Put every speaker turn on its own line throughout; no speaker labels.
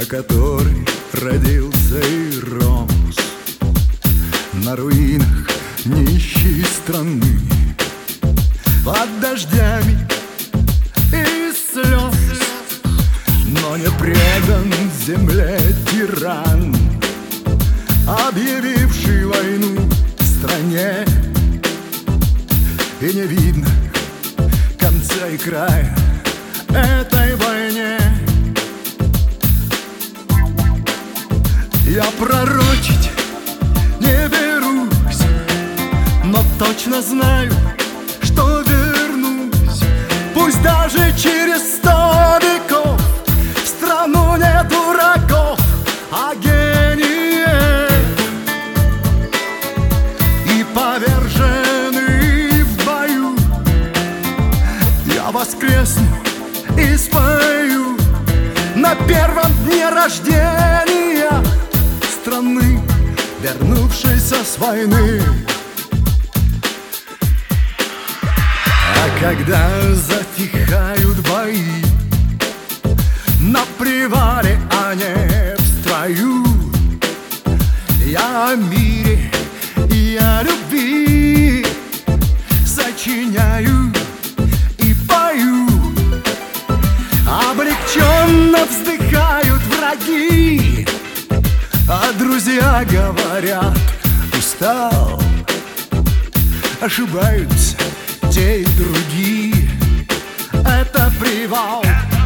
которой родился и рос на руинах нищей страны, под дождями и слез, но не предан земле тиран, объявивший войну стране. И не видно конца и края этой войне. Я пророчить не берусь, но точно знаю, что вернусь, пусть даже через 100 веков, в страну не дураков, а гениев. И поверженный в бою я воскресну и спою на первом дне рождения страны, вернувшейся с войны. А когда затихают бои на привале, а не в строю, я о мире и о любви сочиняю и пою. Облегченно вздыхают враги, а друзья говорят: устал. Ошибаются те и другие. Это привал,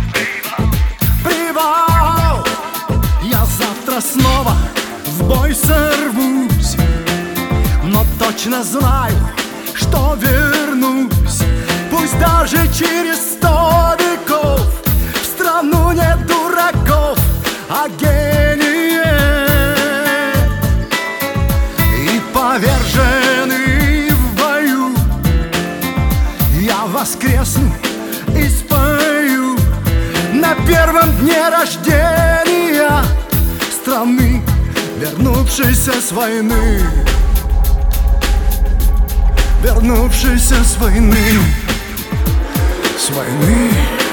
привал. Я завтра снова в бой сорвусь, но точно знаю, что вернусь, пусть даже через 100 веков, в страну не дураков, а гениев. И поверженный в бою я воскресну и спою на первом дне рождения страны, вернувшейся с войны, вернувшейся с войны, с войны.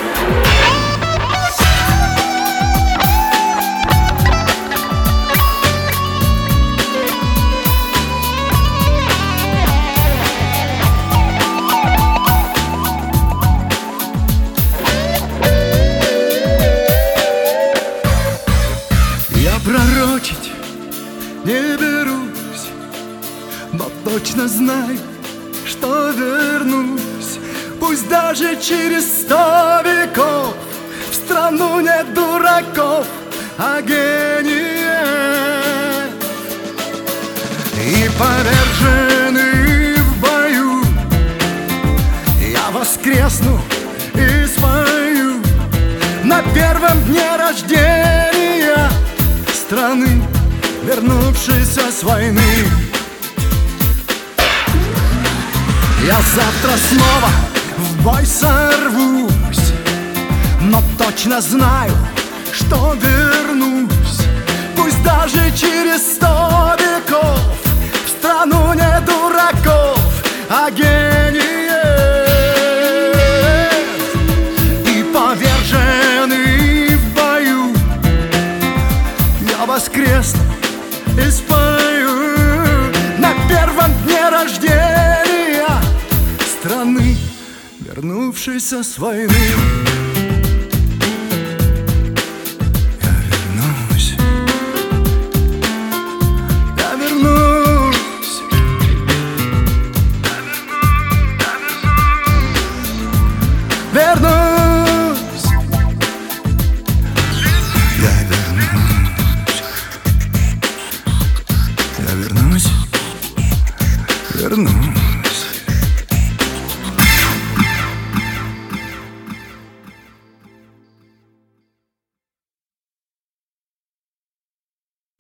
Пророчить не берусь, но точно знаю, что вернусь, пусть даже через 100 веков, в страну не дураков, а гениев. И поверженный в бою я воскресну и спою на первом дне рождения страны, вернувшейся с войны. Я завтра снова в бой сорвусь, но точно знаю, что вернусь, пусть даже через 100 веков, в страну не дураков, а гениев. И поверженный в бою я воскресну и спою на первом дне рождения страны, вернувшейся с войны.